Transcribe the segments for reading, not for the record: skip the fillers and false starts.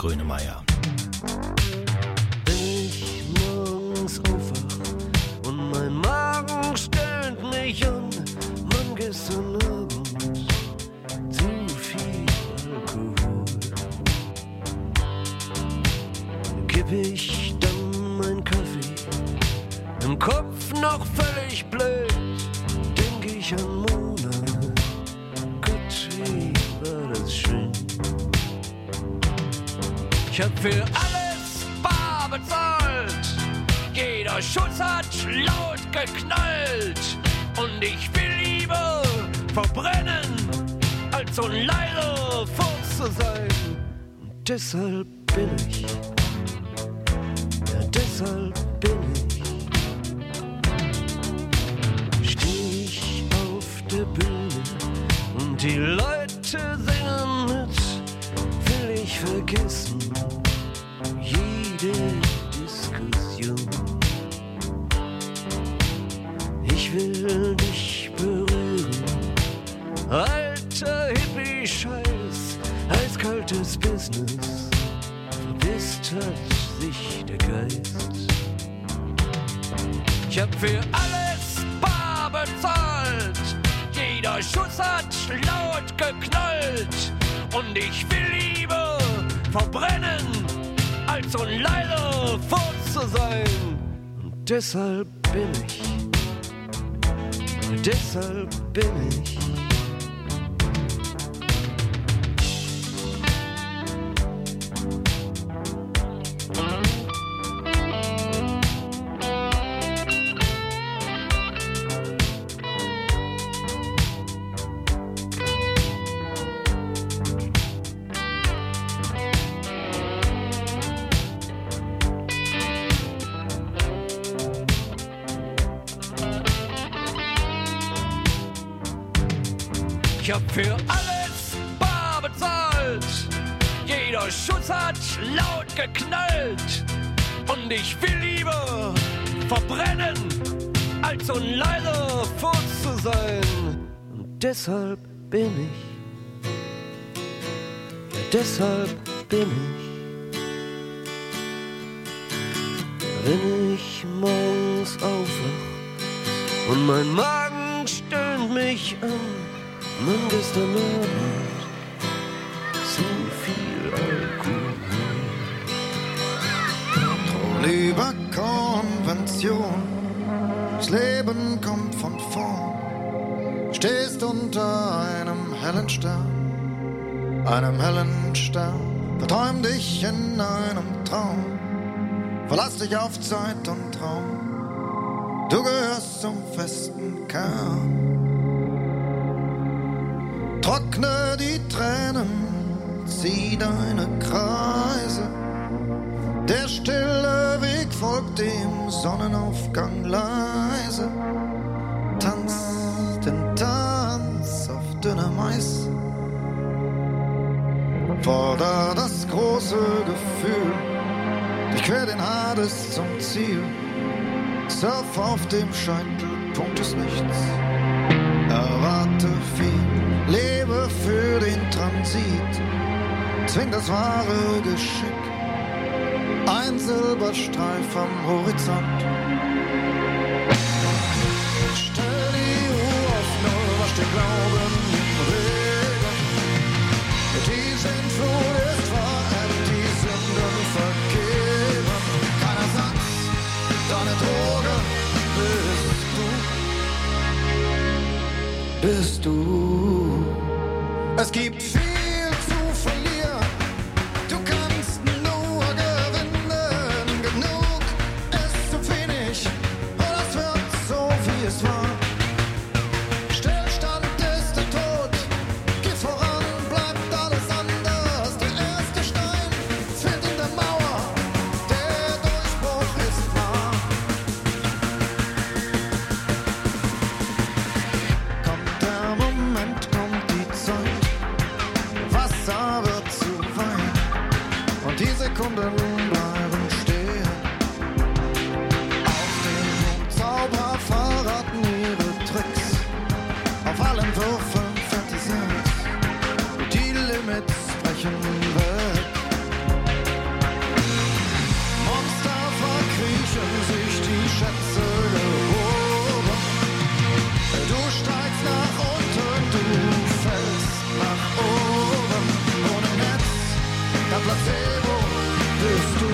Grönemeyer. Wenn ich morgens aufwach und mein Magen stöhnt mich an, Mann, gestern Abend zu viel Alkohol. Kipp ich dann mein Kaffee, im Kopf noch völlig blöd, denk ich an Mona, Gott, wie war das schön. Ich hab für alles bar bezahlt, jeder Schuss hat laut geknallt und ich will lieber verbrennen, als so ein leider Furz zu sein. Und deshalb bin ich, ja deshalb bin ich, steh ich auf der Bühne und die Leute singen mit, will ich vergessen jede Diskussion. Ich will dich berühren, alter Hippie-Scheiß, eiskaltes Business, verbisst hat sich der Geist. Ich hab für alles bar bezahlt, jeder Schuss hat laut geknallt und ich will lieber verbrennen, als so ein leider Furz zu sein. Und deshalb bin ich, deshalb bin ich. Ich hab für alles bar bezahlt, jeder Schuss hat laut geknallt und ich will lieber verbrennen, als so ein leider Furz zu sein. Und deshalb bin ich, ja deshalb bin ich, wenn ich morgens aufwach und mein Magen stöhnt mich an, Mann, gestern Abend so viel Alkohol. Lieber Konvention, das Leben kommt von vorn. Stehst unter einem hellen Stern, verträum dich in einem Traum. Verlass dich auf Zeit und Raum, du gehörst zum festen Kern. Trockne die Tränen, zieh deine Kreise. Der stille Weg folgt dem Sonnenaufgang leise. Tanz den Tanz auf dünnem Eis. Forder das große Gefühl, durchquer den Hades zum Ziel. Surf auf dem Scheitelpunkt des Nichts. Erwarte viel, lebe für den Transit, zwing das wahre Geschick, ein Silberstreif am Horizont. Stell die Uhr auf Null, wasch den Glauben in Regen. Die Sintflut ist verendet, die Sünden vergeben. Kein Ersatz, deine Droge bist du. Es gibt viel zu verlieren, du kannst nur gewinnen. Genug ist zu wenig, und es wird so wie es war. Stillstand ist der Tod, geh voran, bleibt alles anders. Der erste Stein fällt in der Mauer, der Durchbruch ist wahr. Kommt der Moment, kommt die Zeit, Wasser wird zu Wein und die Sekunden bleiben stehen. Auf dem Zauberer verraten ihre Tricks, auf allen Würfeln fällt die Sand, die Limits brechen weg. der Placebo bist du.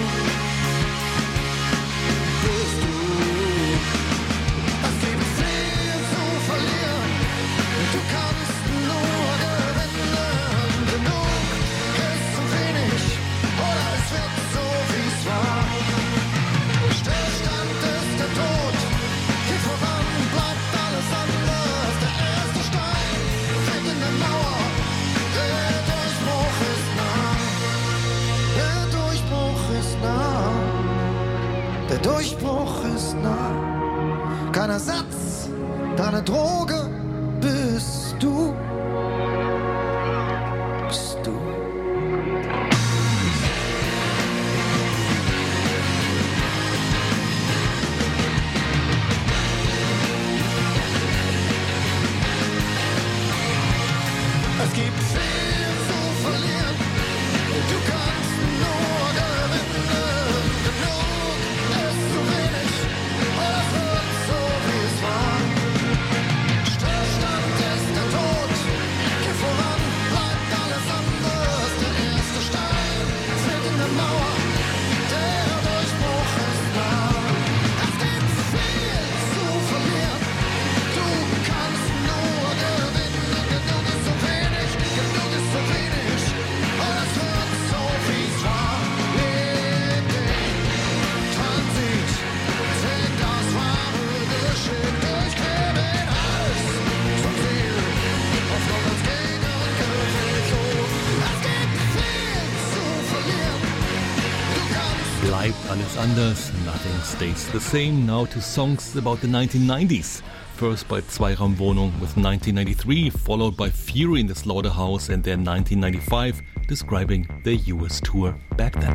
Es gibt viel zu verlieren, du kannst nur gewinnen. Genug ist zu wenig, oder es wird so, wie's war. Stillstand ist der Tod, geht voran, bleibt alles anders. Der erste Stein fällt in der Mauer, der Durchbruch ist nah. Der Durchbruch ist nah. Der Durchbruch ist nah. Kein Ersatz, deine Droge bist du. Bist du. Es gibt viel zu verlieren, du kannst nur gewinnen. Genug ist zu wenig, oder es wird so, wie es war. Stillstand ist der Tod, geh voran, bleibt alles anders. Der erste Stein fällt in der Mauer, der Durchbruch ist nah. Es gibt viel zu verlieren, du kannst nur gewinnen. Genug ist zu wenig, genug ist zu wenig, und es wird so, wie's war. Leb den Transit, zählt das wahre Geschick, durchlebe alles zum Ziel, Hoffnung als Gegengewicht. So, es gibt viel zu verlieren, du kannst. Bleibt alles anders, nothing stays the same. Now to songs about the 1990s. First by Zweiraumwohnung with 1993, followed by Fury in the Slaughterhouse and then 1995, describing their US tour back then.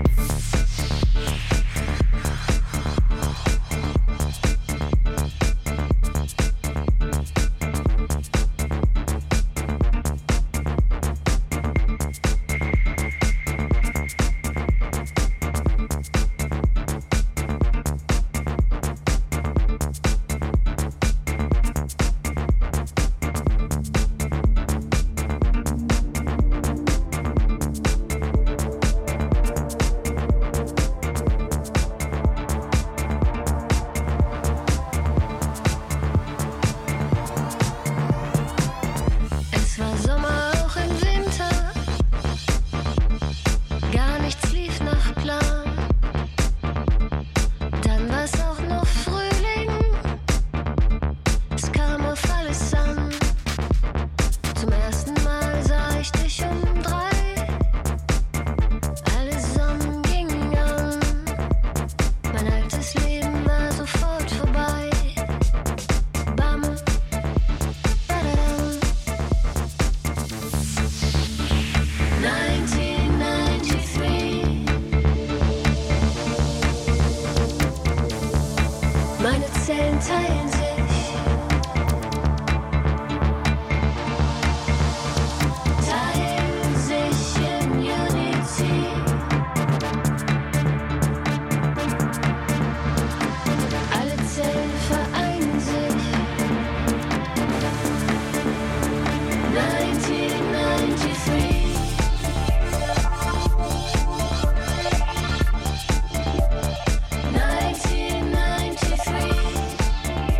Es war Sommer, auch im Winter. Gar nichts lief nach Plan. Dann war's auch noch Frühling. Es kam auf alles an. Zum ersten Mal sah ich dich um 3. Alle Sonnen gingen an. Mein altes Leben war sofort vorbei. Bam, badadam. 1993. Meine Zellen teilen sich. Teilen sich in Unity. Alle Zellen vereinen sich. 1993. 1993.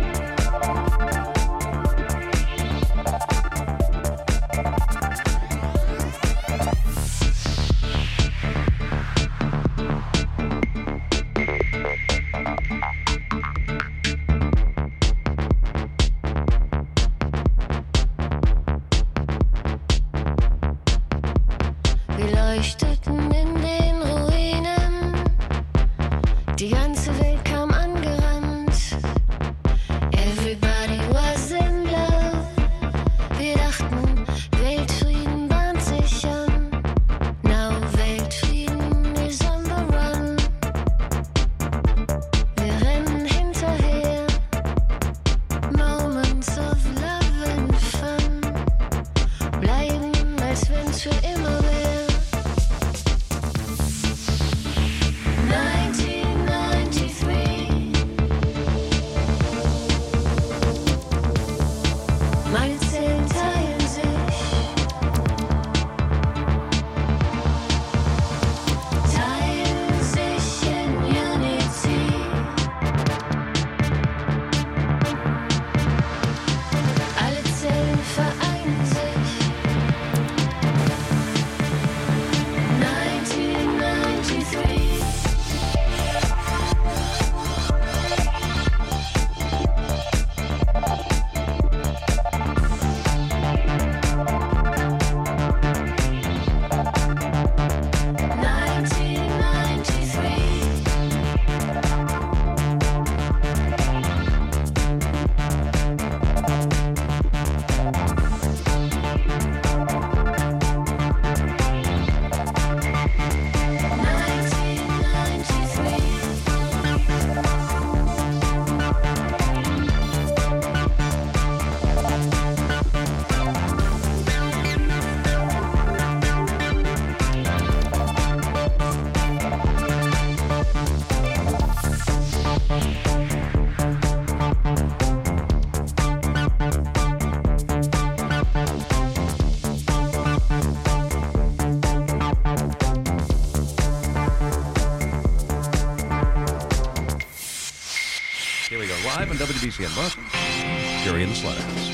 live on WBCN Boston. Jerry in the Slaughterhouse.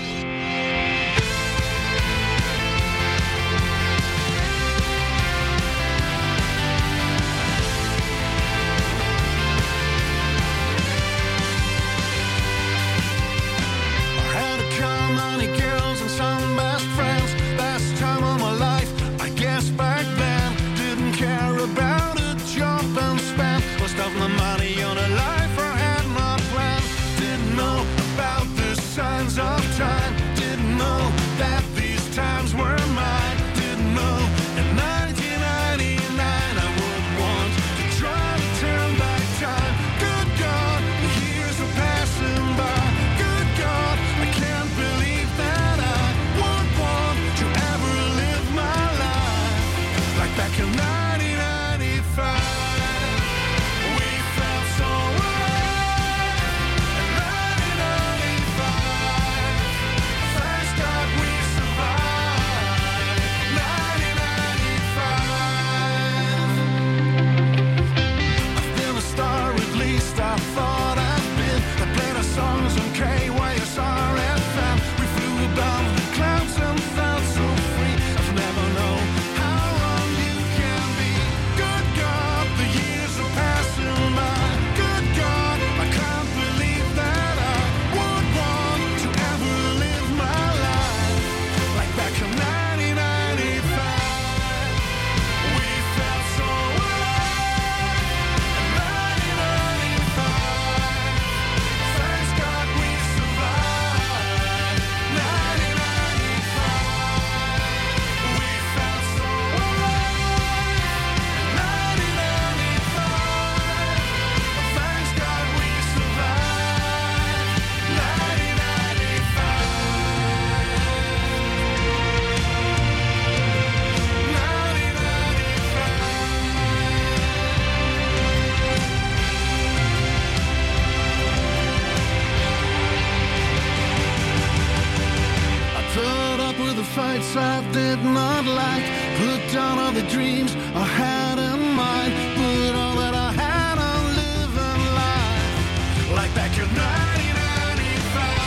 fights I did not like, put down all the dreams I had in mind, put all that I had on living life, like back in 1995.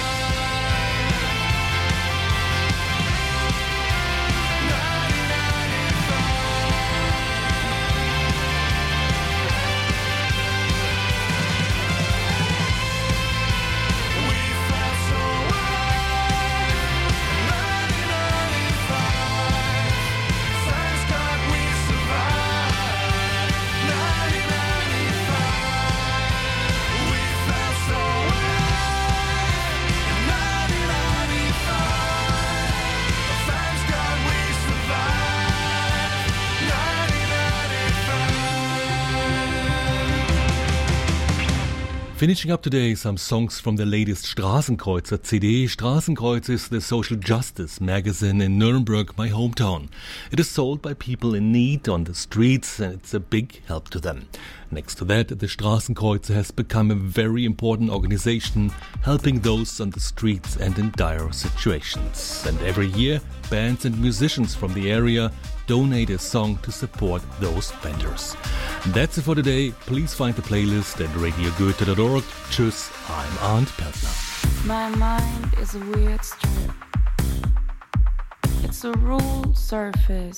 Finishing up today, some songs from the latest Straßenkreuzer CD. Straßenkreuz is the social justice magazine in Nuremberg, my hometown. It is sold by people in need on the streets, and it's a big help to them. Next to that, the Straßenkreuzer has become a very important organization, helping those on the streets and in dire situations. And every year, bands and musicians from the area donate a song to support those vendors. That's it for today. Please find the playlist at radiogoethe.org. Tschüss, I'm Arndt Peltner. My mind is a weird strip. It's a ruled surface.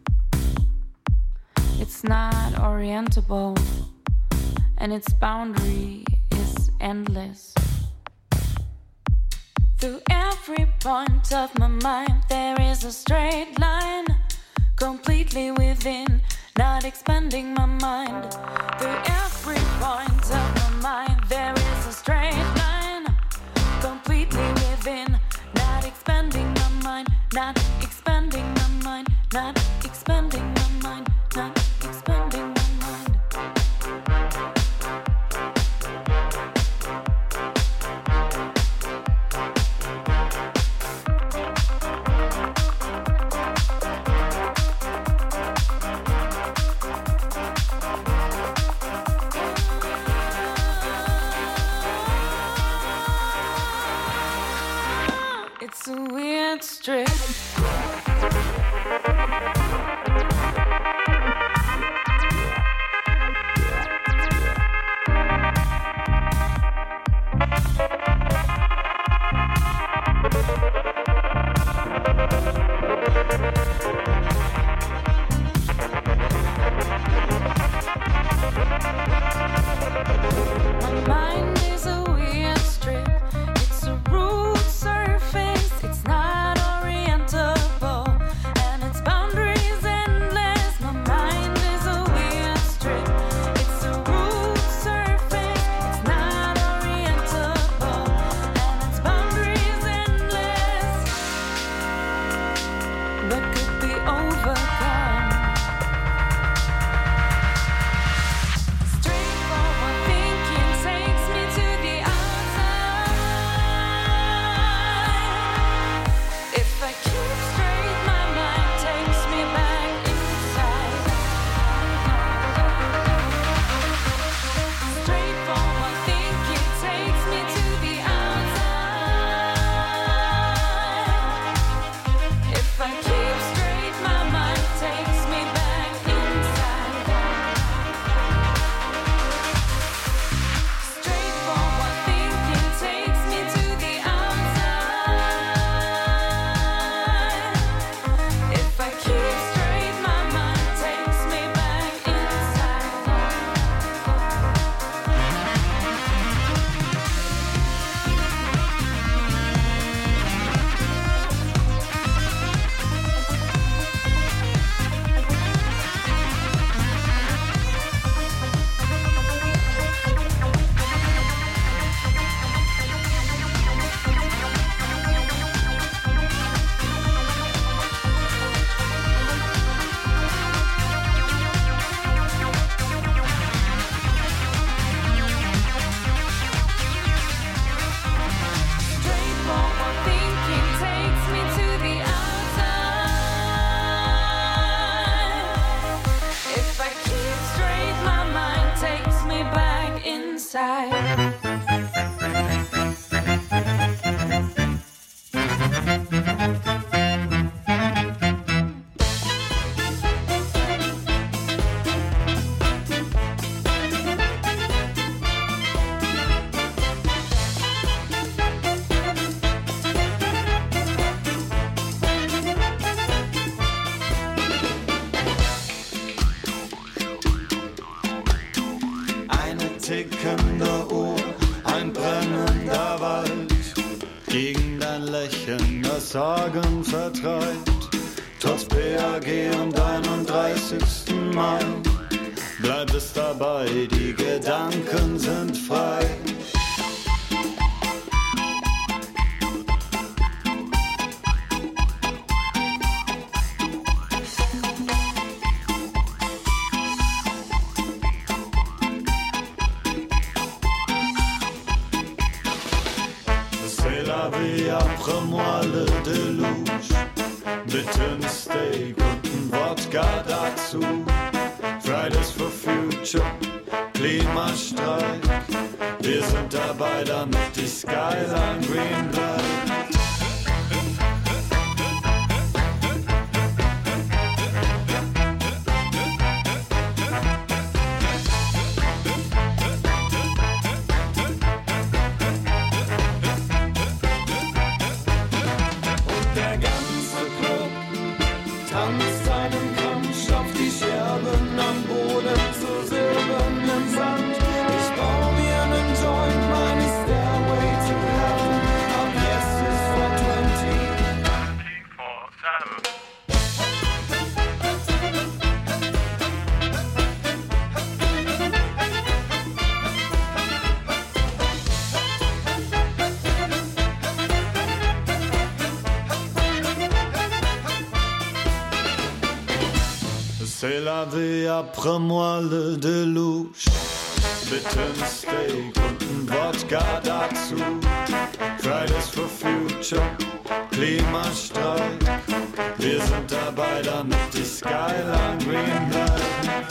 It's not orientable, and its boundary is endless. Through every point of my mind, there is a straight line, completely within, not expanding my mind. Through every point of my mind, there is a straight line, completely within, not expanding my mind, not expanding my mind, not expanding my mind, not expanding my mind. outside. Tickende Uhr, ein brennender Wald, gegen dein Lächeln das Sagen vertreibt. Trotz BAG und 31. Mai bleibt es dabei, die Gedanken sind frei. Après-moi le Deluge, bitte ein Steak und ein Wodka dazu. Fridays for Future, Klimastreik, wir sind dabei, damit die Skyline green bleibt. C'est la vie, après-moi le Deluge. Bitte ein Steak und ein Wodka dazu. Fridays for Future, Klimastreik. Wir sind dabei, damit die Skyline green bleibt.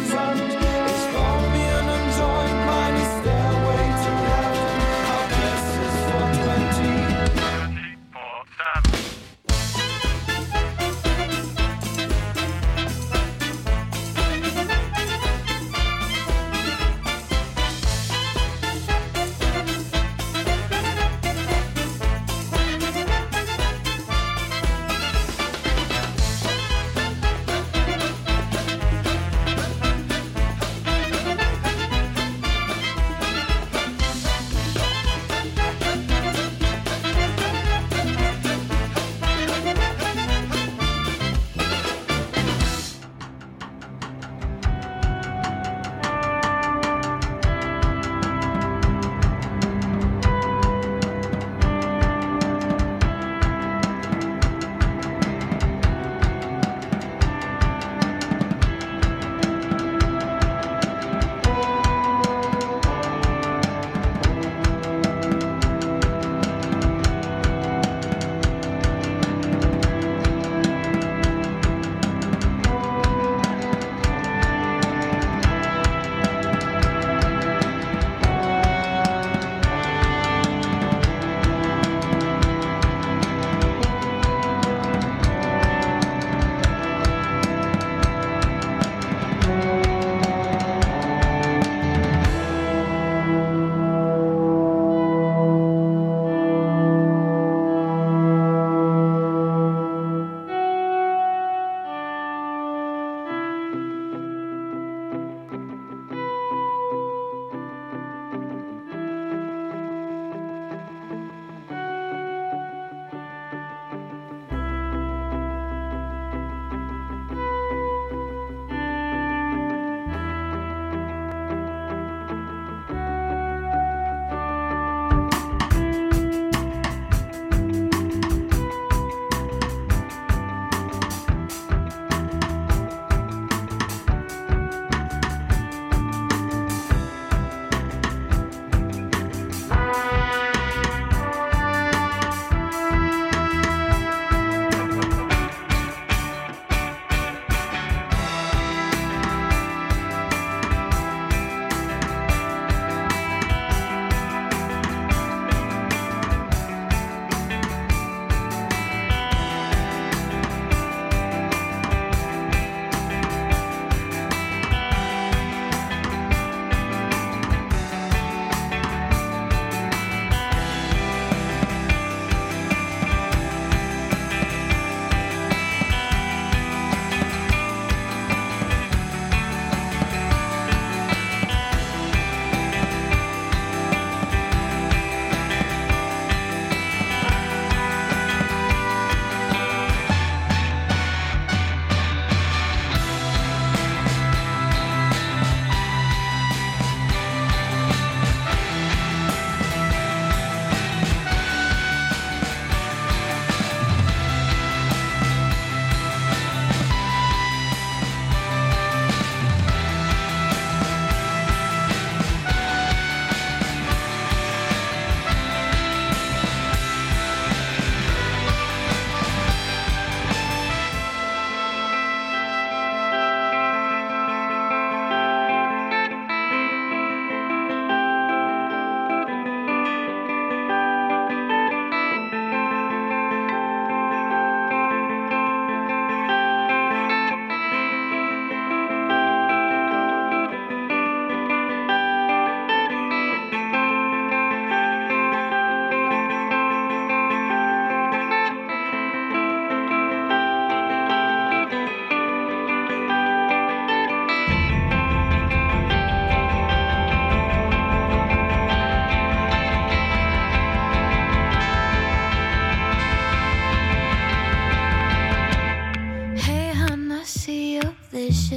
Ich baue mir nen Joint, meine Stairway to Heaven. Ab jetzt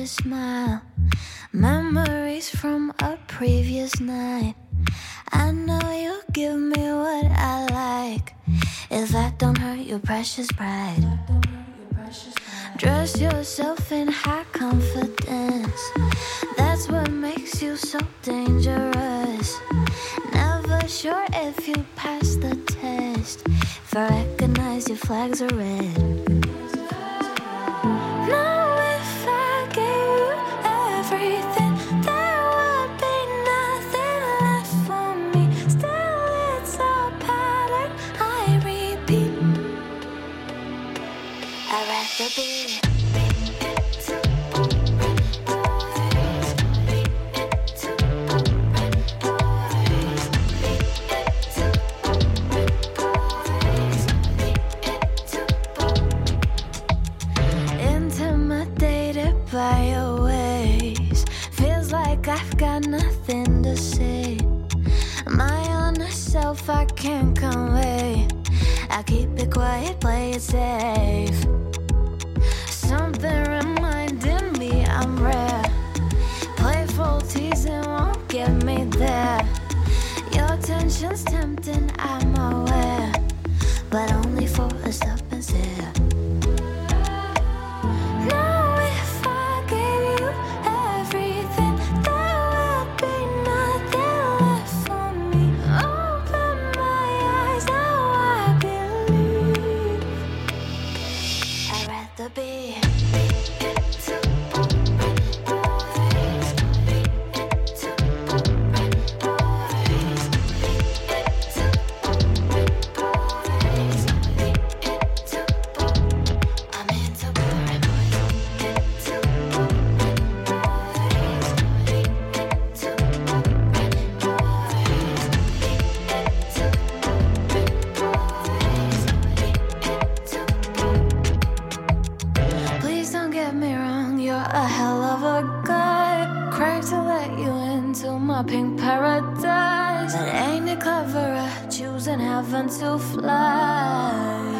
smile. Memories from a previous night. I know you give me what I like. If that don't hurt your precious pride. Dress yourself in high confidence. That's what makes you so dangerous. Never sure if you pass the test. If I recognize your flags are red. Now if I gave you everything, there would be nothing left for me. Still it's a pattern I repeat. I'd rather be by your ways. Feels like I've got nothing to say. My honest self I can't convey. I keep it quiet, play it safe. Something reminding me I'm rare. Playful teasing won't get me there. Your tension's tempting, I'm aware, but only for a stop and stare. Pink paradise, but ain't it clever choosing heaven to fly?